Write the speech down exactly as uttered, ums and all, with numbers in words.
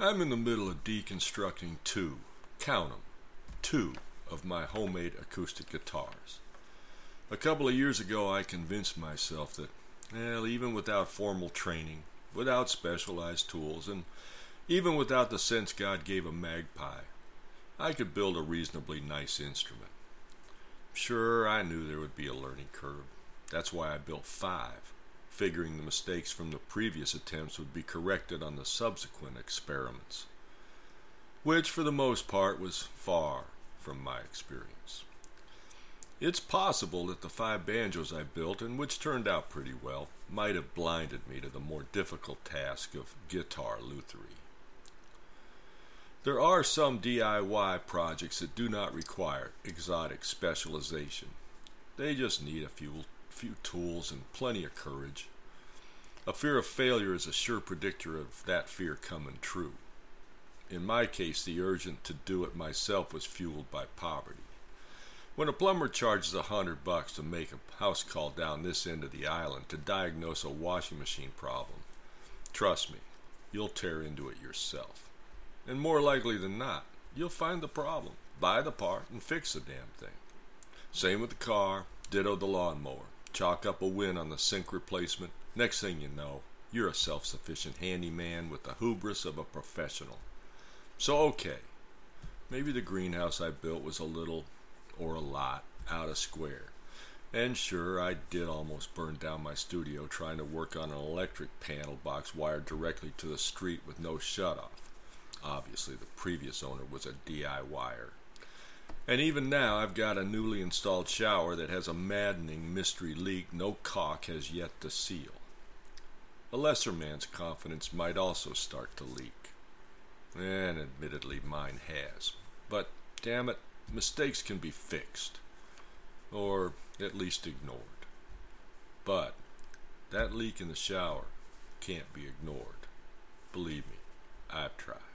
I'm in the middle of deconstructing two, count 'em, two of my homemade acoustic guitars. A couple of years ago I convinced myself that, well, even without formal training, without specialized tools, and even without the sense God gave a magpie, I could build a reasonably nice instrument. Sure, I knew there would be a learning curve. That's why I built five, figuring the mistakes from the previous attempts would be corrected on the subsequent experiments, which for the most part was far from my experience. It's possible that the five banjos I built, and which turned out pretty well, might have blinded me to the more difficult task of guitar lutherie. There are some D I Y projects that do not require exotic specialization. They just need a few, few tools and plenty of courage. A fear of failure is a sure predictor of that fear coming true. In my case, the urgent to do it myself was fueled by poverty. When a plumber charges a hundred bucks to make a house call down this end of the island to diagnose a washing machine problem, trust me, you'll tear into it yourself. And more likely than not, you'll find the problem, buy the part, and fix the damn thing. Same with the car, ditto the lawnmower. Chalk up a win on the sink replacement. Next thing you know, you're a self-sufficient handyman with the hubris of a professional. So okay, maybe the greenhouse I built was a little, or a lot, out of square. And sure, I did almost burn down my studio trying to work on an electric panel box wired directly to the street with no shutoff. Obviously, the previous owner was a D I Y er. And even now, I've got a newly installed shower that has a maddening mystery leak no caulk has yet to seal. A lesser man's confidence might also start to leak. And admittedly, mine has. But, damn it, mistakes can be fixed. Or at least ignored. But that leak in the shower can't be ignored. Believe me, I've tried.